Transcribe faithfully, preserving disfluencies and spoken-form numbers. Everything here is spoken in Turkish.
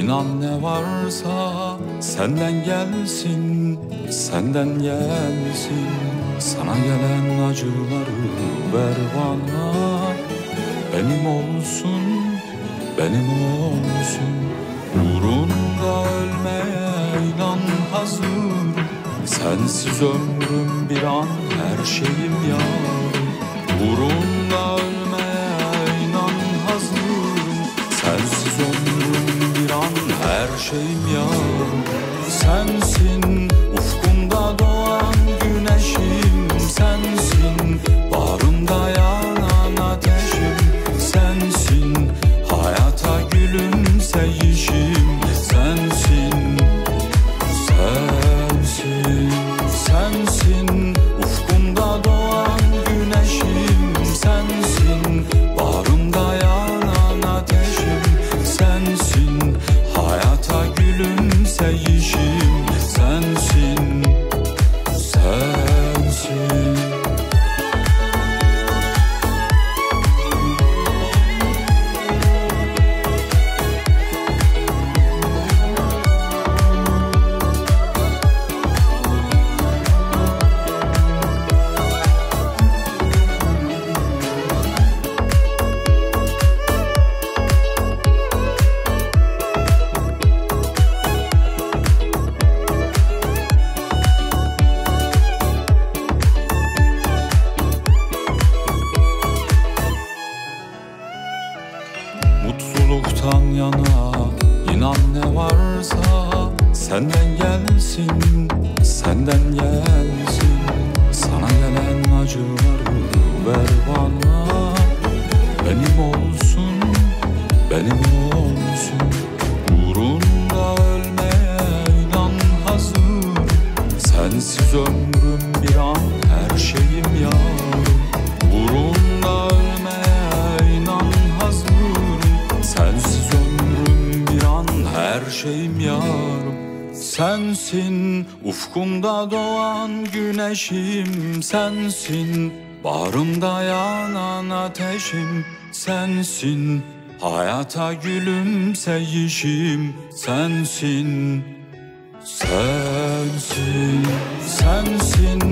İnan ne varsa senden gelsin, senden gelsin. Sana gelen acıları ver bana. Benim olsun, benim olsun. Uğrunda ölmeye inan hazır. Sensiz ömrüm bir an, her şeyim yarım. Uğrunda ölmeye inan hazırım. Sensiz ömrüm bir an, her şeyim yarım. Sensin ufkumda doğan güneşim. Sensin bağrımda yanan ateşim. Sensin hayata gülümseyişim. Sensin, sensin, sensin ufkumda doğan güneşim. Sensin bağrımda yanan ateşim. Sensin hayata gülümseyişim. Sensin, sensin. Mutluluktan yana inan ne varsa senden gelsin, senden gelsin. Sana gelen acıları ver bana. Benim olsun, benim olsun. Uğrunda ölmeye inan hazır. Sensiz ömrüm bir an, her şeyim yarım. Uğrunda ölmeye inan hazır. Sensiz ömrüm bir an, her şeyim yarım. Sensin ufkumda doğan güneşim. Sensin bağrımda yanan ateşim. Sensin hayata gülümseyişim. Sensin, sensin, sensin